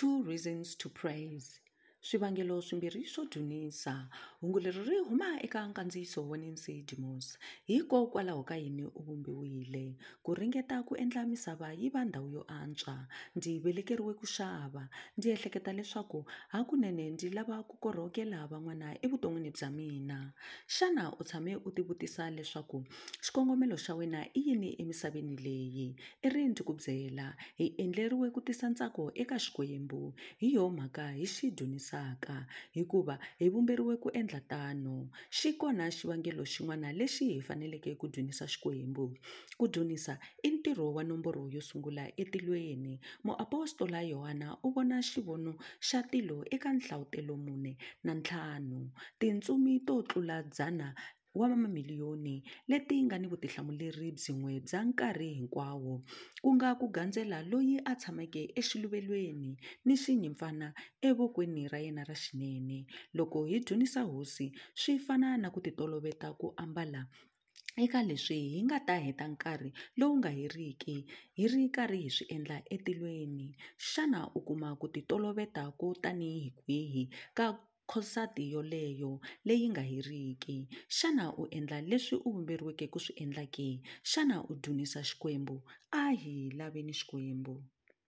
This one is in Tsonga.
Two reasons to praise. Swivangelo swimbirhi swo dzunisa. Hungu leri ri huma eka nkandziyiso wa Nancy DeMoss. Hikokwalaho ka yini u vumbiwile? Ku ringeta ku endla misava yi va ndhawu yo antswa. Ndzi velekeriwe ku xava. Ndzi ehleketa leswaku hakunene ndzi lava ku korhokela van'wana evuton'wini bya mina. Xana u tshame u tivutisa leswaku xikongomelo xa wena i yini emisaveni leyi? I ri ndzi ku byela, hi endleriwe ku tisa ntsako eka Xikwembu. Hi yo mhaka hi xi dzunisaka hikuva hi vumberiwe ku endla tano. Xi kona xivangelo xin'wana lexi hi faneleke ku dzunisa Xikwembu. Ku dzunisa i ntirho wa nomboro yo sungula etilweni. Muapostola Yohana u vona xivono xa tilo eka nhlawutelo 4:5. Tintsumi to tlula 100 wa mamiliyoni leti nga ni vutihlamuleri byin'we bya nkarhi hinkwawo, ku nga ku gandzela loyi a tshameke exiluvelweni ni xinyimpfana evokweni ra yena ra xinene. Loko hi dzunisa hosi swi fana na ku titoloveta ku ambala eka leswi hi nga ta heta nkarhi lowu nga heriki hi ri karhi hi swi endla etilweni. Xana u kuma ku titoloveta ko tanihi kwihi ka khosati yoleyo leyi nga heriki? Xana u endla leswi u vumberiweke ku swi endla ke? Xana u dzunisa Xikwembu? A hi laveni Xikwembu.